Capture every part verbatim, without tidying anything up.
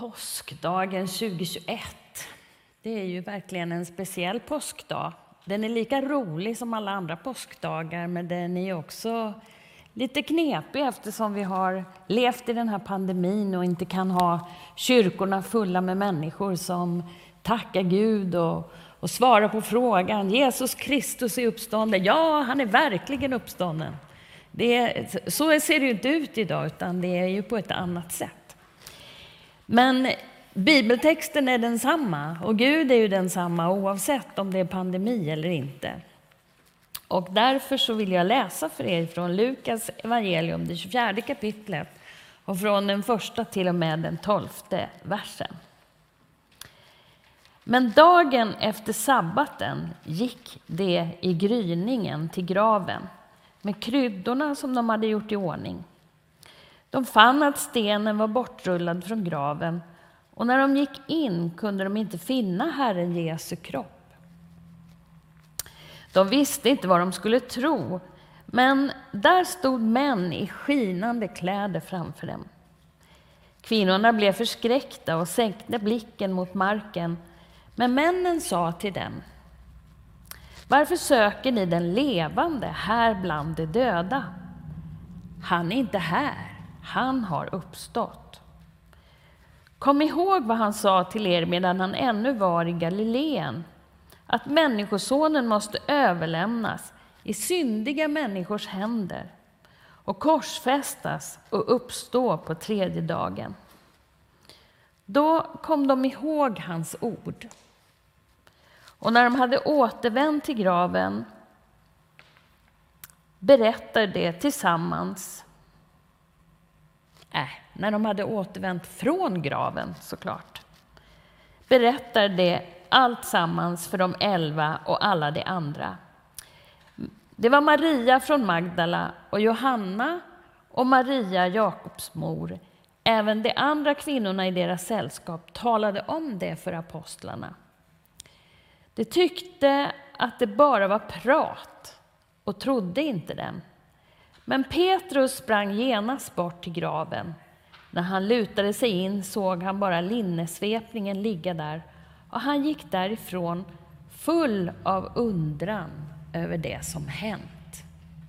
Påskdagen tjugohundratjugoett, det är ju verkligen en speciell påskdag. Den är lika rolig som alla andra påskdagar, men den är också lite knepig eftersom vi har levt i den här pandemin och inte kan ha kyrkorna fulla med människor som tackar Gud och, och svarar på frågan: Jesus Kristus är uppstånden. Ja, han är verkligen uppstånden. Det är, så ser det ju inte ut idag, utan det är ju på ett annat sätt. Men bibeltexten är densamma och Gud är ju densamma oavsett om det är pandemi eller inte. Och därför så vill jag läsa för er från Lukas evangelium, det tjugofjärde kapitlet, och från den första till och med den tolfte versen. Men dagen efter sabbaten gick det i gryningen till graven med kryddorna som de hade gjort i ordning. De fann att stenen var bortrullad från graven, och när de gick in kunde de inte finna Herren Jesu kropp. De visste inte vad de skulle tro, men där stod män i skinande kläder framför dem. Kvinnorna blev förskräckta och sänkte blicken mot marken, men männen sa till dem: varför söker ni den levande här bland de döda? Han är inte här, han har uppstått. Kom ihåg vad han sa till er medan han ännu var i Galileen, att människosonen måste överlämnas i syndiga människors händer och korsfästas och uppstå på tredje dagen. Då kom de ihåg hans ord. Och när de hade återvänt till graven berättade det tillsammans. Äh, när de hade återvänt från graven såklart. Berättade det allt sammans för de elva och alla de andra. Det var Maria från Magdala och Johanna och Maria, Jakobs mor. Även de andra kvinnorna i deras sällskap talade om det för apostlarna. De tyckte att det bara var prat och trodde inte dem. Men Petrus sprang genast bort till graven. När han lutade sig in såg han bara linnesvepningen ligga där, och han gick därifrån full av undran över det som hänt.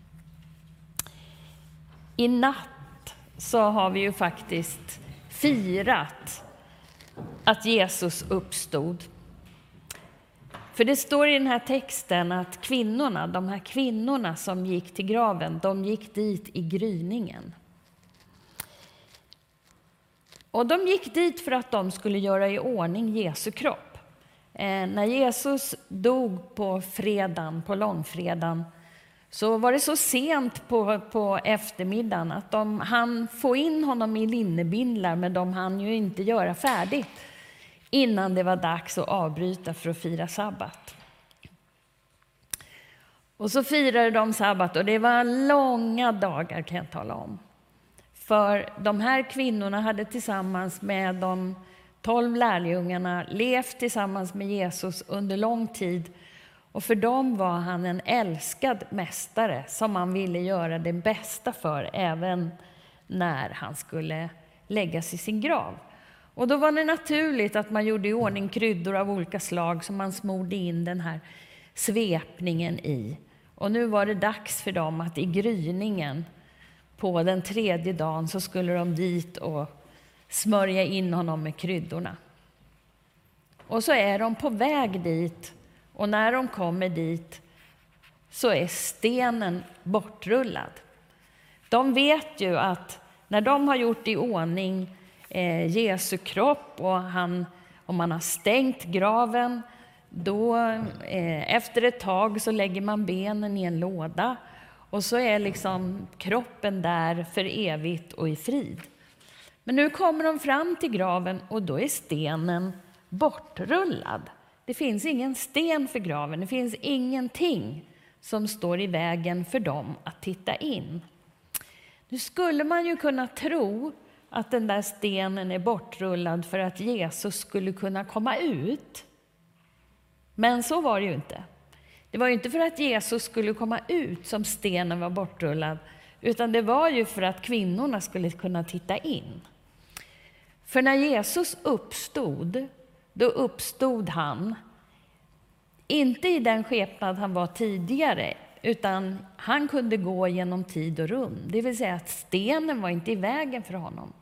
I natt så har vi ju faktiskt firat att Jesus uppstod. För det står i den här texten att kvinnorna, de här kvinnorna som gick till graven, de gick dit i gryningen. Och de gick dit för att de skulle göra i ordning Jesu kropp. Eh, när Jesus dog på fredagen, på långfredagen, så var det så sent på, på eftermiddagen att de hann få in honom i linnebindlar, men de hann ju inte göra färdigt innan det var dags att avbryta för att fira sabbat. Och så firade de sabbat, och det var långa dagar, kan jag tala om. För de här kvinnorna hade tillsammans med de tolv lärjungarna levt tillsammans med Jesus under lång tid. Och för dem var han en älskad mästare som man ville göra det bästa för, även när han skulle läggas i sin grav. Och då var det naturligt att man gjorde i ordning kryddor av olika slag som man smorde in den här svepningen i. Och nu var det dags för dem att i gryningen på den tredje dagen så skulle de dit och smörja in honom med kryddorna. Och så är de på väg dit, och när de kommer dit så är stenen bortrullad. De vet ju att när de har gjort i ordning eh, Jesu kropp och han, om man har stängt graven, då eh, efter ett tag så lägger man benen i en låda. Och så är liksom kroppen där för evigt och i frid. Men nu kommer de fram till graven, och då är stenen bortrullad. Det finns ingen sten för graven. Det finns ingenting som står i vägen för dem att titta in. Nu skulle man ju kunna tro att den där stenen är bortrullad för att Jesus skulle kunna komma ut. Men så var det ju inte. Det var ju inte för att Jesus skulle komma ut som stenen var bortrullad, utan det var ju för att kvinnorna skulle kunna titta in. För när Jesus uppstod, då uppstod han inte i den skepnad han var tidigare, utan han kunde gå genom tid och rum. Det vill säga att stenen var inte i vägen för honom.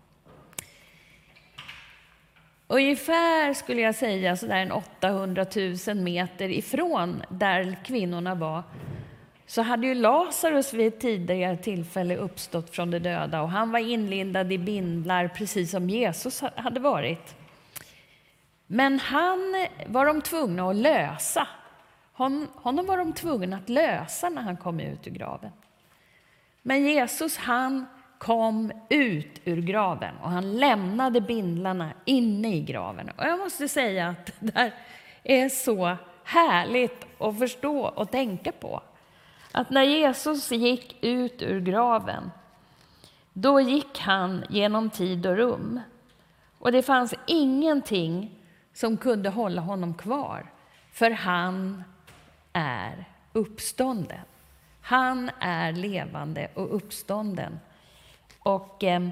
Ungefär, skulle jag säga, så där en åttahundratusen meter ifrån där kvinnorna var, så hade ju Lazarus vid ett tidigare tillfälle uppstått från de döda, och han var inlindad i bindlar precis som Jesus hade varit. Men han var de tvungna att lösa. Hon, honom var de tvungna att lösa när han kom ut ur graven. Men Jesus, han kom ut ur graven och han lämnade bindlarna inne i graven. Och jag måste säga att det där är så härligt att förstå och tänka på. Att när Jesus gick ut ur graven, då gick han genom tid och rum. Och det fanns ingenting som kunde hålla honom kvar, för han är uppstånden. Han är levande och uppstånden. Och eh,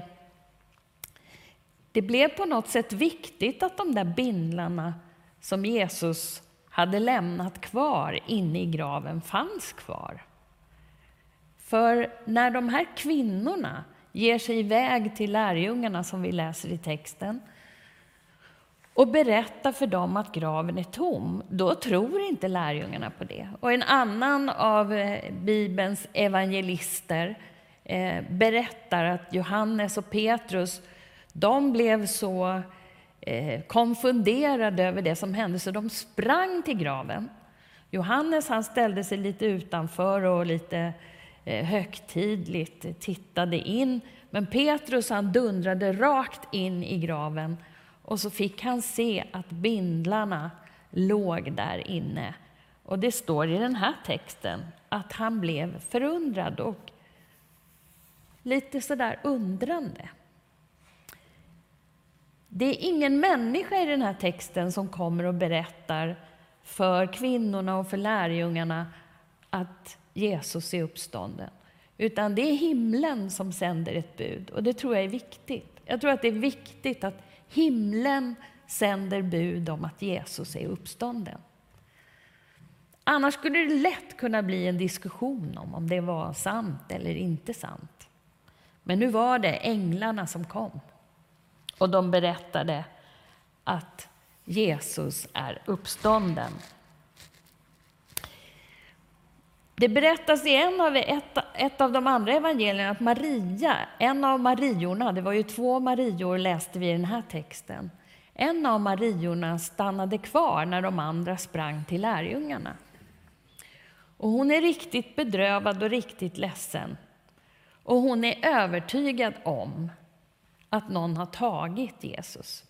det blev på något sätt viktigt att de där bindlarna som Jesus hade lämnat kvar inne i graven fanns kvar. För när de här kvinnorna ger sig iväg till lärjungarna, som vi läser i texten, och berättar för dem att graven är tom, då tror inte lärjungarna på det. Och en annan av eh, Bibelns evangelister eh, berättar att Johannes och Petrus, de blev så eh, konfunderade över det som hände, så de sprang till graven. Johannes, han ställde sig lite utanför och lite eh, högtidligt tittade in, men Petrus, han dundrade rakt in i graven. Och så fick han se att bindlarna låg där inne. Och det står i den här texten att han blev förundrad och lite sådär undrande. Det är ingen människa i den här texten som kommer och berättar för kvinnorna och för lärjungarna att Jesus är uppstånden. Utan det är himlen som sänder ett bud, och det tror jag är viktigt. Jag tror att det är viktigt att himlen sänder bud om att Jesus är uppstånden. Annars skulle det lätt kunna bli en diskussion om om det var sant eller inte sant. Men nu var det änglarna som kom. Och de berättade att Jesus är uppstånden. Det berättas i en av, ett, ett av de andra evangelierna att Maria, en av Mariorna, det var ju två Marior läste vi i den här texten. En av Mariorna stannade kvar när de andra sprang till lärjungarna. Och hon är riktigt bedrövad och riktigt ledsen. Och hon är övertygad om att någon har tagit Jesus.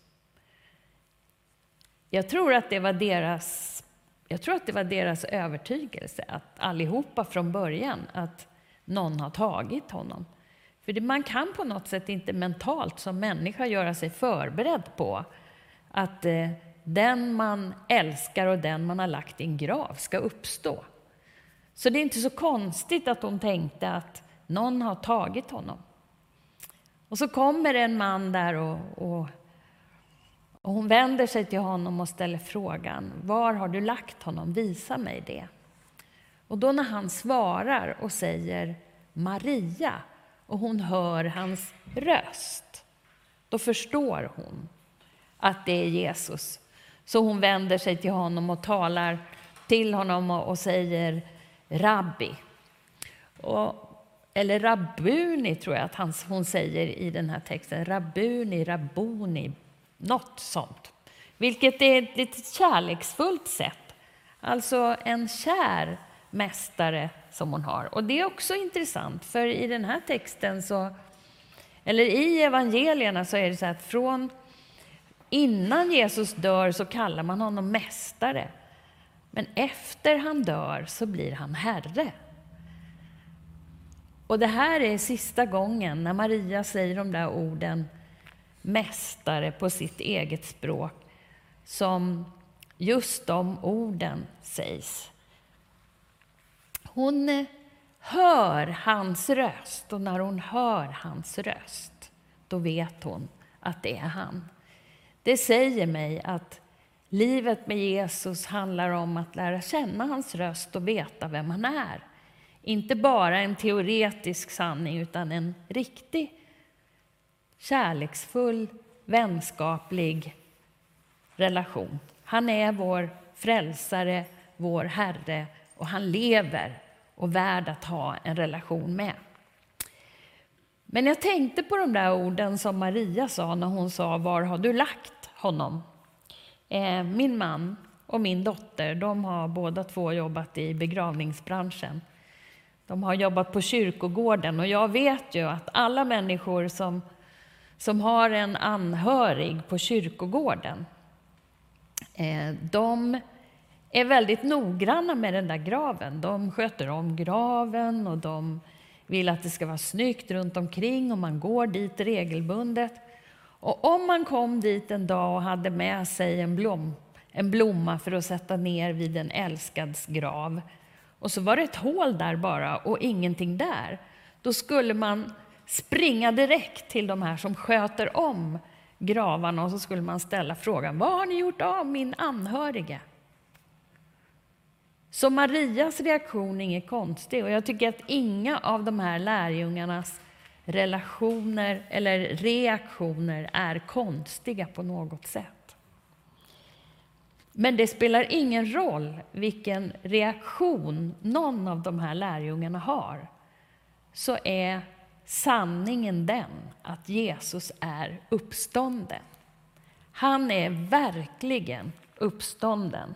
Jag tror att det var deras Jag tror att det var deras övertygelse, att allihopa från början, att någon har tagit honom. För det, man kan på något sätt inte mentalt som människa göra sig förberedd på att eh, den man älskar och den man har lagt i en grav ska uppstå. Så det är inte så konstigt att hon tänkte att någon har tagit honom. Och så kommer en man där och... och Och hon vänder sig till honom och ställer frågan: var har du lagt honom? Visa mig det. Och då när han svarar och säger Maria, och hon hör hans röst, då förstår hon att det är Jesus. Så hon vänder sig till honom och talar till honom och, och säger Rabbi. Och, eller Rabbuni tror jag att han, hon säger i den här texten. Rabbuni, Rabboni. Något sånt. Vilket är ett lite kärleksfullt sätt. Alltså en kär mästare som hon har. Och det är också intressant, för i den här texten så, eller i evangelierna så är det så att från innan Jesus dör så kallar man honom mästare. Men efter han dör så blir han herre. Och det här är sista gången när Maria säger de där orden mästare på sitt eget språk, som just de orden sägs. Hon hör hans röst, och när hon hör hans röst, då vet hon att det är han. Det säger mig att livet med Jesus handlar om att lära känna hans röst och veta vem han är. Inte bara en teoretisk sanning utan en riktig, kärleksfull, vänskaplig relation. Han är vår frälsare, vår Herre, och han lever och värd att ha en relation med. Men jag tänkte på de där orden som Maria sa när hon sa: var har du lagt honom? Eh, min man och min dotter, de har båda två jobbat i begravningsbranschen. De har jobbat på kyrkogården, och jag vet ju att alla människor som, som har en anhörig på kyrkogården, eh, de är väldigt noggranna med den där graven. De sköter om graven och de vill att det ska vara snyggt runt omkring, och man går dit regelbundet. Och om man kom dit en dag och hade med sig en, blom, en blomma för att sätta ner vid en älskads grav, och så var det ett hål där bara och ingenting där, då skulle man springa direkt till de här som sköter om gravarna, och så skulle man ställa frågan: vad har ni gjort av min anhörige? Så Marias reaktion är inget konstig, och jag tycker att inga av de här lärjungarnas relationer eller reaktioner är konstiga på något sätt. Men det spelar ingen roll vilken reaktion någon av de här lärjungarna har, så är sanningen den att Jesus är uppstånden. Han är verkligen uppstånden.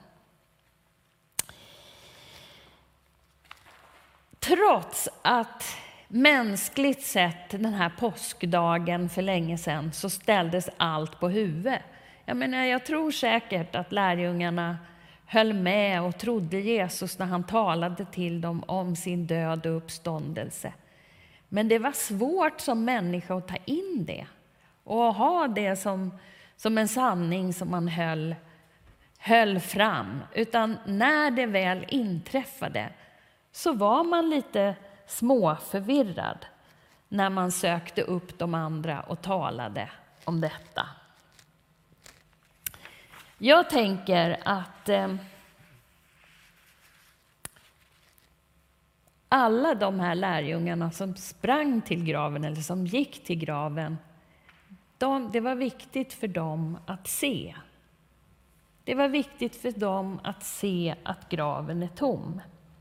Trots att mänskligt sett den här påskdagen för länge sedan så ställdes allt på huvudet. Jag menar, jag tror säkert att lärjungarna höll med och trodde Jesus när han talade till dem om sin död och uppståndelse. Men det var svårt som människa att ta in det och ha det som, som en sanning som man höll, höll fram. Utan när det väl inträffade så var man lite småförvirrad när man sökte upp de andra och talade om detta. Jag tänker att eh, alla de här lärjungarna som sprang till graven eller som gick till graven, de, det var viktigt för dem att se. Det var viktigt för dem att se att graven är tom.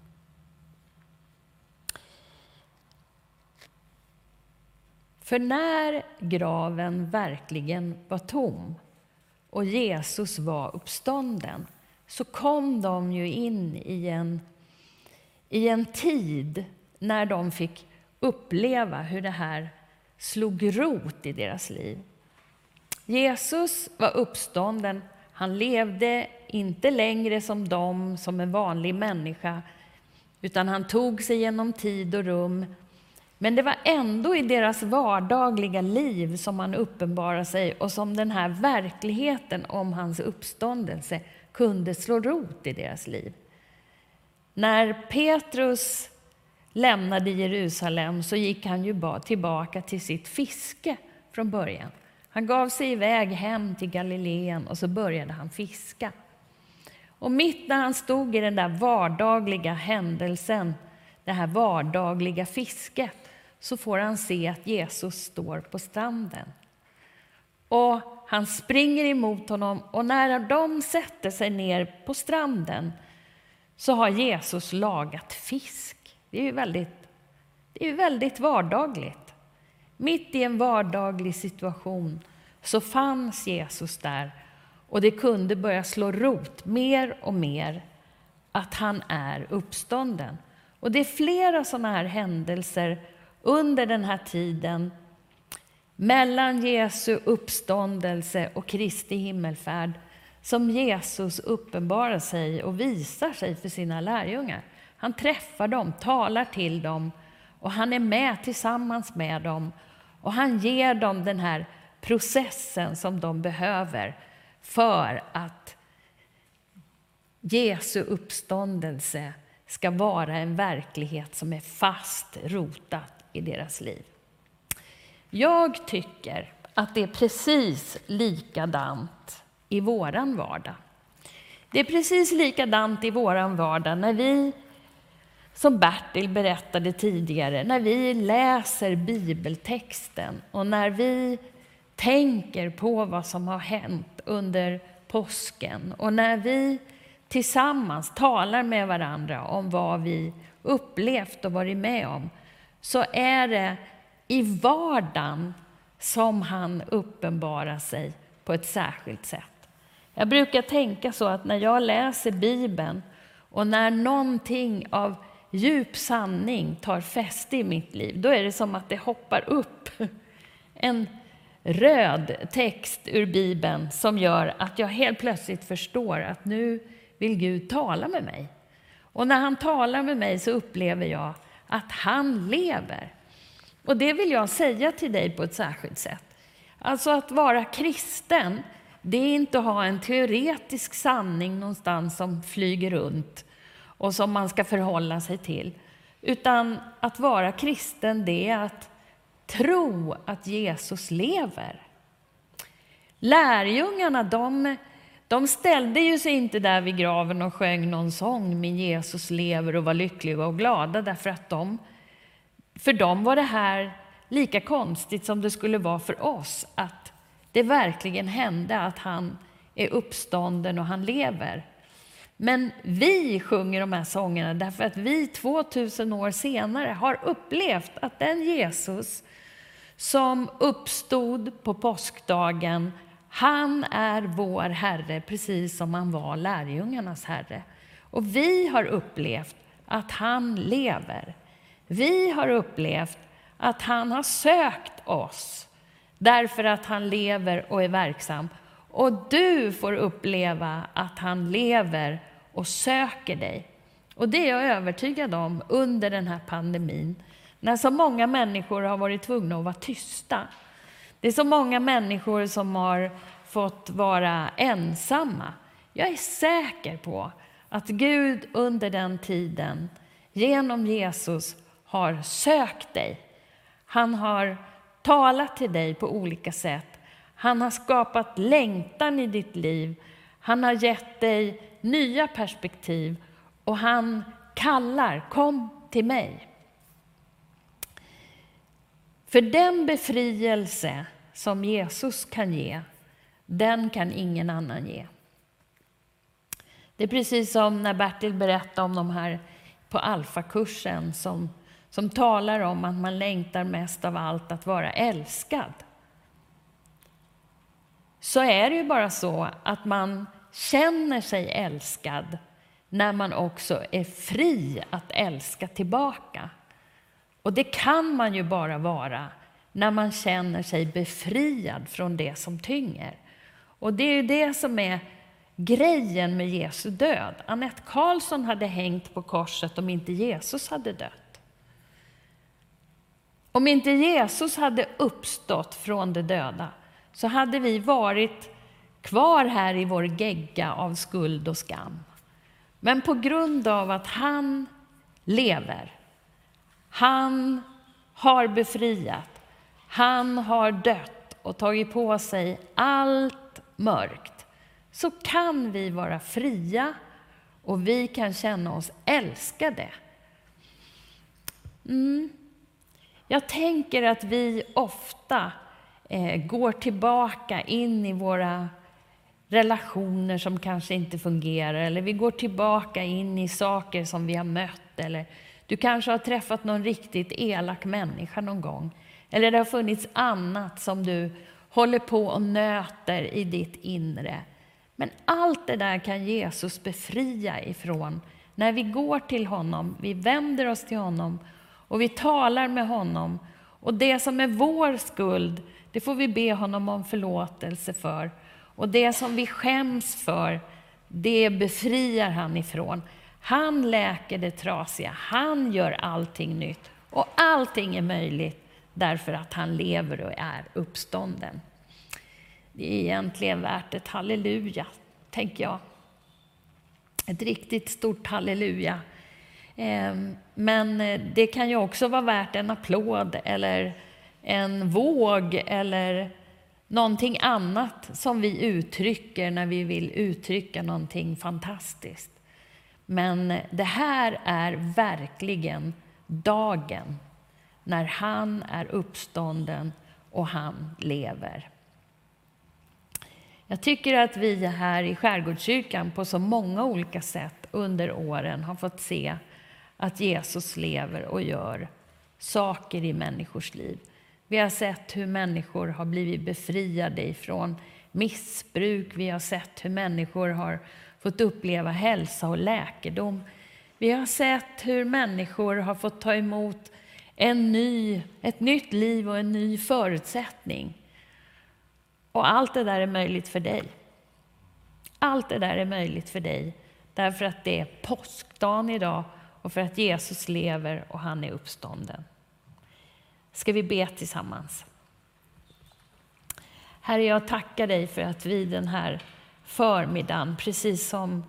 För när graven verkligen var tom och Jesus var uppstånden, så kom de ju in i en, i en tid när de fick uppleva hur det här slog rot i deras liv. Jesus var uppstånden. Han levde inte längre som de, som en vanlig människa, utan han tog sig genom tid och rum. Men det var ändå i deras vardagliga liv som han uppenbarade sig, och som den här verkligheten om hans uppståndelse kunde slå rot i deras liv. När Petrus lämnade Jerusalem så gick han ju bara tillbaka till sitt fiske från början. Han gav sig iväg hem till Galileen och så började han fiska. Och mitt när han stod i den där vardagliga händelsen, det här vardagliga fisket, så får han se att Jesus står på stranden. Och han springer emot honom, och när de sätter sig ner på stranden så har Jesus lagat fisk. Det är ju väldigt, det är ju väldigt vardagligt. Mitt i en vardaglig situation så fanns Jesus där, och det kunde börja slå rot mer och mer att han är uppstånden. Och det är flera sådana här händelser under den här tiden mellan Jesu uppståndelse och Kristi himmelfärd som Jesus uppenbarar sig och visar sig för sina lärjungar. Han träffar dem, talar till dem, och han är med tillsammans med dem, och han ger dem den här processen som de behöver för att Jesu uppståndelse ska vara en verklighet som är fast rotat i deras liv. Jag tycker att det är precis likadant i våran vardag. Det är precis likadant i våran vardag när vi, som Bertil berättade tidigare, när vi läser bibeltexten och när vi tänker på vad som har hänt under påsken och när vi tillsammans talar med varandra om vad vi upplevt och varit med om, så är det i vardagen som han uppenbarar sig på ett särskilt sätt. Jag brukar tänka så att när jag läser Bibeln och när någonting av djup sanning tar fäste i mitt liv, då är det som att det hoppar upp en röd text ur Bibeln som gör att jag helt plötsligt förstår att nu vill Gud tala med mig. Och när han talar med mig så upplever jag att han lever. Och det vill jag säga till dig på ett särskilt sätt. Alltså att vara kristen, det är inte att ha en teoretisk sanning någonstans som flyger runt och som man ska förhålla sig till. Utan att vara kristen, det är att tro att Jesus lever. Lärjungarna, de, de ställde ju sig inte där vid graven och sjöng någon sång, min Jesus lever, och var lyckliga och glada, därför att de, för dem var det här lika konstigt som det skulle vara för oss, att det verkligen hände att han är uppstånden och han lever. Men vi sjunger de här sångerna därför att vi tvåtusen år senare har upplevt att den Jesus som uppstod på påskdagen, han är vår Herre, precis som han var lärjungarnas Herre. Och vi har upplevt att han lever. Vi har upplevt att han har sökt oss därför att han lever och är verksam. Och du får uppleva att han lever och söker dig. Och det är jag övertygad om under den här pandemin. När så många människor har varit tvungna att vara tysta. Det är så många människor som har fått vara ensamma. Jag är säker på att Gud under den tiden genom Jesus har sökt dig. Han har talat till dig på olika sätt. Han har skapat längtan i ditt liv. Han har gett dig nya perspektiv. Och han kallar, kom till mig. För den befrielse som Jesus kan ge, den kan ingen annan ge. Det är precis som när Bertil berättade om de här på alfakursen som, som talar om att man längtar mest av allt att vara älskad. Så är det ju bara så att man känner sig älskad när man också är fri att älska tillbaka. Och det kan man ju bara vara när man känner sig befriad från det som tynger. Och det är ju det som är grejen med Jesu död. Annette Karlsson hade hängt på korset om inte Jesus hade dött. Om inte Jesus hade uppstått från de döda så hade vi varit kvar här i vår gegga av skuld och skam. Men på grund av att han lever, han har befriat, han har dött och tagit på sig allt mörkt, så kan vi vara fria och vi kan känna oss älskade. Mm. Jag tänker att vi ofta eh, går tillbaka in i våra relationer som kanske inte fungerar, eller vi går tillbaka in i saker som vi har mött, eller du kanske har träffat någon riktigt elak människa någon gång, eller det har funnits annat som du håller på och nöter i ditt inre. Men allt det där kan Jesus befria ifrån när vi går till honom, vi vänder oss till honom och vi talar med honom. Och det som är vår skuld, det får vi be honom om förlåtelse för. Och det som vi skäms för, det befriar han ifrån. Han läker det trasiga, han gör allting nytt. Och allting är möjligt därför att han lever och är uppstånden. Det är egentligen värt ett halleluja, tänker jag. Ett riktigt stort halleluja. Men det kan ju också vara värt en applåd eller en våg eller någonting annat som vi uttrycker när vi vill uttrycka någonting fantastiskt. Men det här är verkligen dagen när han är uppstånden och han lever. Jag tycker att vi här i Skärgårdskyrkan på så många olika sätt under åren har fått se att Jesus lever och gör saker i människors liv. Vi har sett hur människor har blivit befriade ifrån missbruk. Vi har sett hur människor har fått uppleva hälsa och läkedom. Vi har sett hur människor har fått ta emot en ny, ett nytt liv och en ny förutsättning. Och allt det där är möjligt för dig. Allt det där är möjligt för dig därför att det är påskdagen idag och för att Jesus lever och han är uppstånden. Ska vi be tillsammans? Herre, jag tackar dig för att vi den här förmiddagen, precis som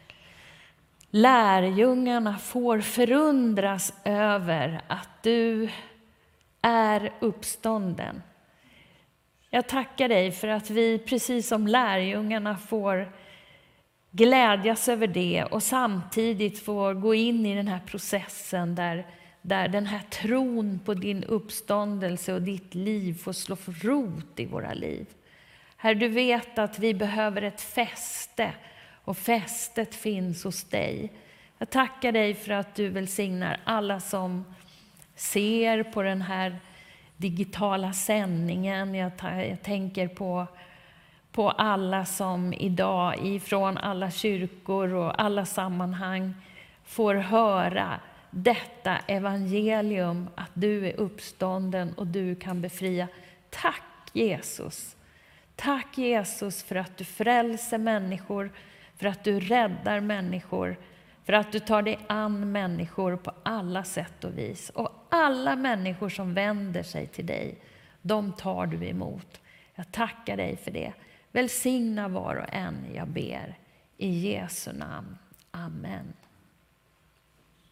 lärjungarna, får förundras över att du är uppstånden. Jag tackar dig för att vi, precis som lärjungarna, får glädjas över det och samtidigt får gå in i den här processen där, där den här tron på din uppståndelse och ditt liv får slå rot i våra liv. Herre, du vet att vi behöver ett fäste och fästet finns hos dig. Jag tackar dig för att du välsignar alla som ser på den här digitala sändningen. Jag, jag tänker på, på alla som idag ifrån alla kyrkor och alla sammanhang får höra detta evangelium, att du är uppstånden och du kan befria. Tack Jesus. Tack Jesus för att du frälser människor, för att du räddar människor, för att du tar dig an människor på alla sätt och vis. Och alla människor som vänder sig till dig, de tar du emot. Jag tackar dig för det. Välsigna var och en, jag ber. I Jesu namn. Amen.